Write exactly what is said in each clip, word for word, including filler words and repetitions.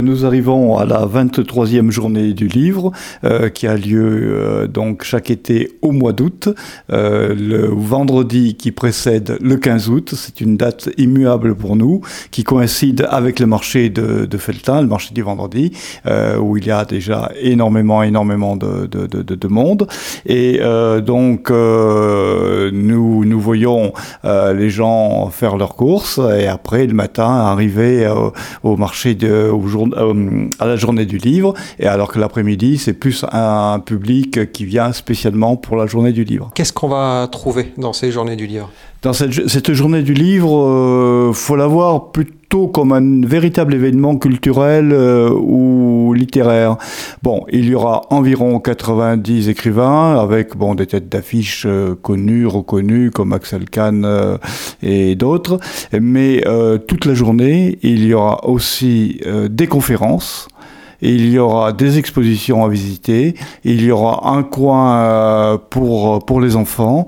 Nous arrivons à la vingt-troisième journée du livre euh, qui a lieu euh, donc chaque été au mois d'août, euh, le vendredi qui précède le quinze août. C'est une date immuable pour nous qui coïncide avec le marché de, de Felletin, le marché du vendredi, euh, où il y a déjà énormément, énormément de, de, de, de monde. Et euh, donc euh, nous, nous voyons euh, les gens faire leurs courses et après le matin arriver euh, au marché de, au jour à la journée du livre, et alors que l'après-midi, c'est plus un public qui vient spécialement pour la journée du livre. Qu'est-ce qu'on va trouver dans ces journées du livre ? Dans cette, cette journée du livre, euh, faut la voir plutôt comme un véritable événement culturel euh, ou littéraire. Bon, il y aura environ quatre-vingt-dix écrivains avec bon des têtes d'affiche euh, connues, reconnues comme Axel Kahn euh, et d'autres. Mais euh, toute la journée, il y aura aussi euh, des conférences. Il y aura des expositions à visiter, il y aura un coin euh, pour pour les enfants,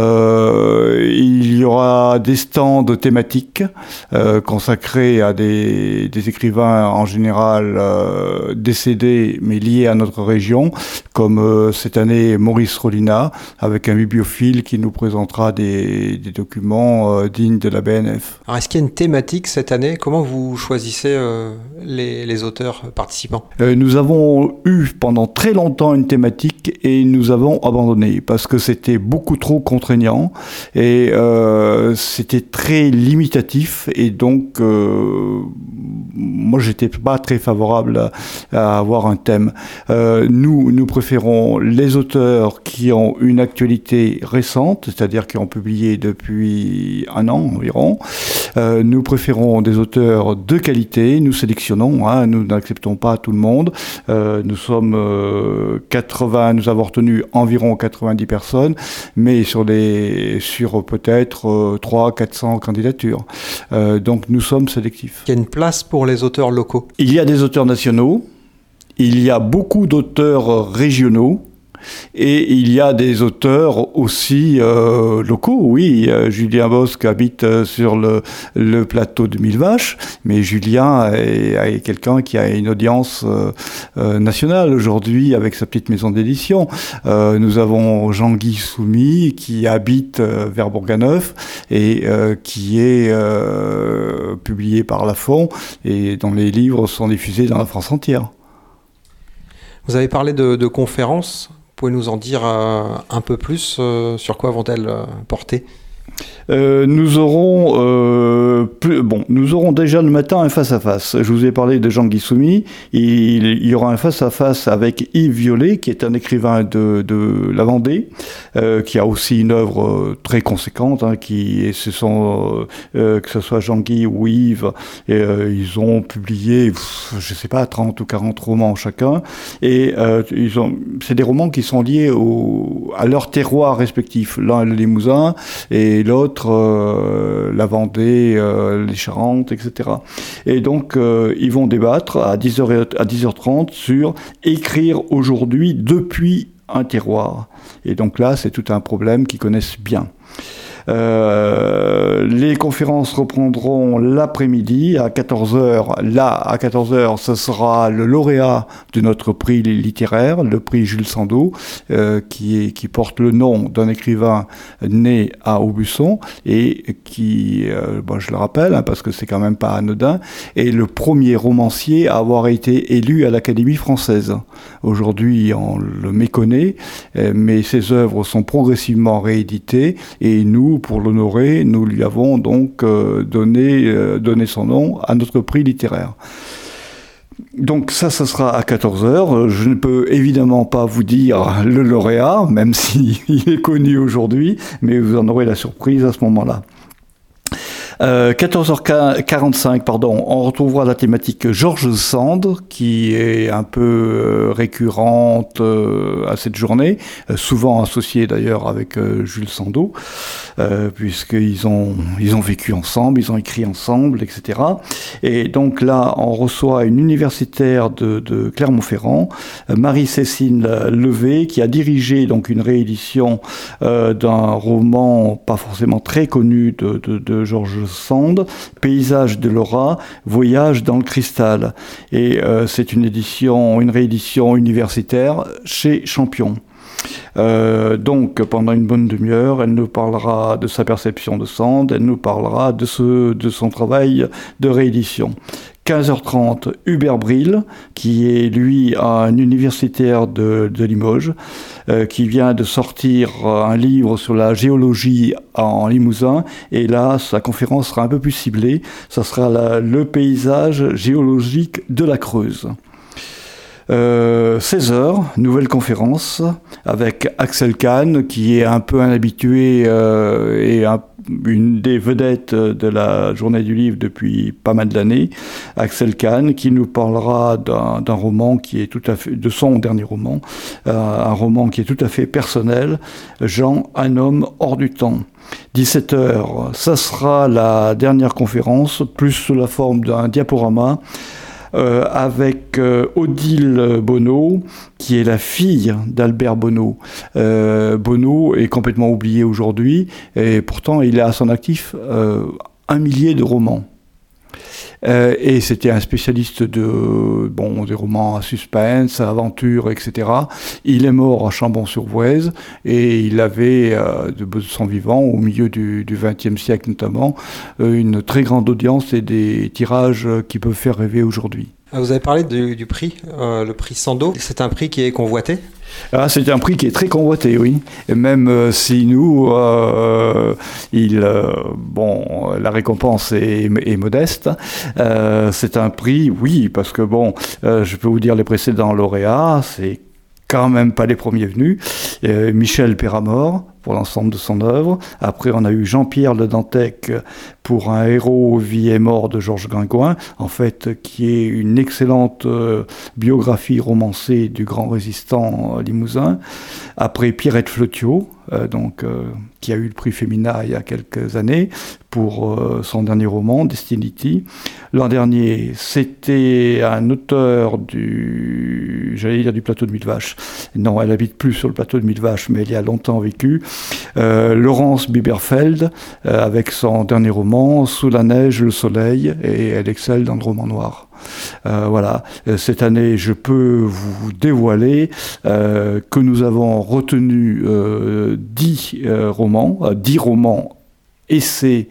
euh, il y aura des stands thématiques euh, consacrés à des, des écrivains en général euh, décédés mais liés à notre région, comme euh, cette année Maurice Rollinat, avec un bibliophile qui nous présentera des, des documents euh, dignes de la B N F. Alors, est-ce qu'il y a une thématique cette année ? Comment vous choisissez euh, les, les auteurs participants ? Euh, nous avons eu pendant très longtemps une thématique et nous avons abandonné parce que c'était beaucoup trop contraignant et euh, c'était très limitatif et donc euh, moi j'étais pas très favorable à, à avoir un thème. Euh, nous, nous préférons les auteurs qui ont une actualité récente, c'est-à-dire qui ont publié depuis un an environ. Euh, nous préférons des auteurs de qualité, nous sélectionnons, hein, nous n'acceptons pas tout le monde. Euh, nous sommes euh, quatre-vingts, nous avons retenu environ quatre-vingt-dix personnes, mais sur les, sur peut-être euh, trois cents à quatre cents candidatures. Euh, donc nous sommes sélectifs. Il y a une place pour les auteurs locaux. Il y a des auteurs nationaux, il y a beaucoup d'auteurs régionaux. Et il y a des auteurs aussi euh, locaux, oui. Euh, Julien Bosc habite euh, sur le, le plateau de Mille Vaches, mais Julien est, est quelqu'un qui a une audience euh, euh, nationale aujourd'hui avec sa petite maison d'édition. Euh, nous avons Jean-Guy Soumy qui habite euh, vers Bourganeuf et euh, qui est euh, publié par Lafon et dont les livres sont diffusés dans la France entière. Vous avez parlé de, de conférences. Vous pouvez nous en dire euh, un peu plus euh, sur quoi vont-elles euh, porter ? Euh, nous aurons euh, plus, bon, nous aurons déjà le matin un face-à-face. Je vous ai parlé de Jean-Guy Soumy. Il, il y aura un face-à-face avec Yves Violet, qui est un écrivain de, de la Vendée, euh, qui a aussi une œuvre euh, très conséquente, hein, qui, et ce sont, euh, que ce soit Jean-Guy ou Yves, et, euh, ils ont publié, pff, je sais pas, trente ou quarante romans chacun, et euh, ils ont, c'est des romans qui sont liés au, à leur terroir respectif. L'un le Limousin, et l'autre euh, la Vendée, euh, les Charentes, et cetera. Et donc, euh, ils vont débattre à dix heures, à dix heures trente sur écrire aujourd'hui depuis un terroir. Et donc là, c'est tout un problème qu'ils connaissent bien. Euh, les conférences reprendront l'après-midi à quatorze heures. Là, à quatorze heures, ce sera le lauréat de notre prix littéraire, le prix Jules Sandeau, euh, qui, est, qui porte le nom d'un écrivain né à Aubusson et qui, euh, bon, je le rappelle, hein, parce que c'est quand même pas anodin, est le premier romancier à avoir été élu à l'Académie française. Aujourd'hui, on le méconnaît, euh, mais ses œuvres sont progressivement rééditées et nous, pour l'honorer, nous lui avons donc euh, donné, euh, donné son nom à notre prix littéraire. Donc ça, ça sera à quatorze heures. Je ne peux évidemment pas vous dire le lauréat, même s'il est connu aujourd'hui, mais vous en aurez la surprise à ce moment-là. Euh, quatorze heures quarante-cinq, pardon, on retrouvera la thématique Georges Sand, qui est un peu euh, récurrente euh, à cette journée, euh, souvent associée d'ailleurs avec euh, Jules Sandeau, euh, puisqu'ils ont, ils ont vécu ensemble, ils ont écrit ensemble, et cetera. Et donc là, on reçoit une universitaire de, de Clermont-Ferrand, euh, Marie-Cécile Levé, qui a dirigé donc une réédition euh, d'un roman pas forcément très connu de, de, de Georges Sand, Paysages de l'Aura, Voyage dans le cristal. Et euh, c'est une édition, une réédition universitaire chez Champion. Euh, donc pendant une bonne demi-heure, elle nous parlera de sa perception de Sand, elle nous parlera de, ce, de son travail de réédition. quinze heures trente, Hubert Brill, qui est lui un universitaire de, de Limoges, euh, qui vient de sortir un livre sur la géologie en Limousin, et là sa conférence sera un peu plus ciblée, ça sera la, le paysage géologique de la Creuse. Euh, seize heures, nouvelle conférence avec Axel Kahn, qui est un peu un habitué euh, et un, une des vedettes de la Journée du Livre depuis pas mal d'années. Axel Kahn, qui nous parlera d'un, d'un roman qui est tout à fait, de son dernier roman, euh, un roman qui est tout à fait personnel, Jean, un homme hors du temps. dix-sept heures, ça sera la dernière conférence, plus sous la forme d'un diaporama, Euh, avec euh, Odile Bonneau, qui est la fille d'Albert Bonneau. Euh, Bonneau est complètement oublié aujourd'hui, et pourtant il a à son actif euh, un millier de romans. Euh, et c'était un spécialiste de, bon, des romans à suspense, à aventure, et cetera. Il est mort à Chambon-sur-Voueize, et il avait, euh, de son vivant, au milieu du vingtième siècle notamment, euh, une très grande audience et des tirages qui peuvent faire rêver aujourd'hui. Vous avez parlé du, du prix, euh, le prix Sandeau. C'est un prix qui est convoité ? Ah, c'est un prix qui est très convoité, oui. Et même euh, si nous, euh, il, euh, bon, la récompense est, est modeste, euh, c'est un prix, oui, parce que bon, euh, je peux vous dire les précédents lauréats, c'est quand même pas les premiers venus. Euh, Michel Péramore, pour l'ensemble de son œuvre. Après, on a eu Jean-Pierre Le Dantec pour Un héros, vie et mort de Georges Gringoin, en fait, qui est une excellente euh, biographie romancée du grand résistant limousin. Après, Pierrette Flotiot, euh, donc, euh, qui a eu le prix Femina il y a quelques années, pour euh, son dernier roman, Destinity. L'an dernier, c'était un auteur du, j'allais dire du plateau de Millevaches. Non, elle habite plus sur le plateau de Millevaches, mais elle y a longtemps vécu. Euh, Laurence Biberfeld, euh, avec son dernier roman, Sous la neige, le soleil, et elle excelle dans le roman noir. Euh, voilà, cette année, je peux vous dévoiler euh, que nous avons retenu euh, dix euh, romans, euh, dix romans, essais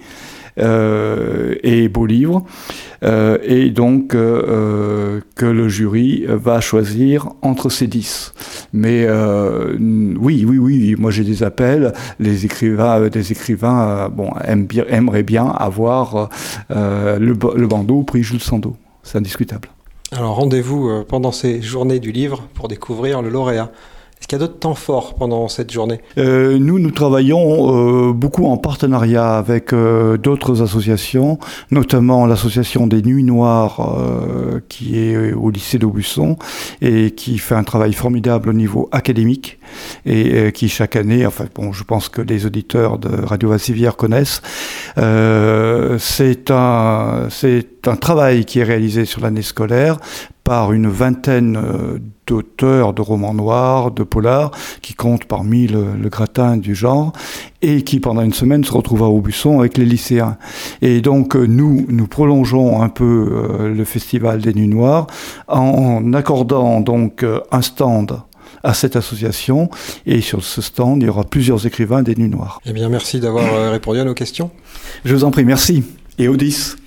euh, et beaux livres, euh, et donc euh, que le jury va choisir entre ces dix. Mais euh, oui, oui, oui, moi j'ai des appels, les écrivains, des écrivains, euh, bon, aiment bien, aimeraient bien avoir euh, le, le bandeau prix Jules Sandeau. C'est indiscutable. Alors rendez-vous pendant ces journées du livre pour découvrir le lauréat. Est-ce qu'il y a d'autres temps forts pendant cette journée ? euh, Nous, nous travaillons euh, beaucoup en partenariat avec euh, d'autres associations, notamment l'association des Nuits Noires euh, qui est au lycée d'Aubusson et qui fait un travail formidable au niveau académique et euh, qui chaque année, enfin bon, je pense que les auditeurs de Radio Vassivière connaissent, euh, c'est un, c'est un travail qui est réalisé sur l'année scolaire par une vingtaine d'auteurs de romans noirs, de polars, qui comptent parmi le, le gratin du genre, et qui pendant une semaine se retrouvent à Aubusson avec les lycéens. Et donc nous, nous prolongeons un peu euh, le Festival des Nuits Noires en accordant donc un stand à cette association, et sur ce stand, il y aura plusieurs écrivains des Nuits Noires. Eh bien, merci d'avoir répondu à nos questions. Je vous en prie, merci. Et au dix.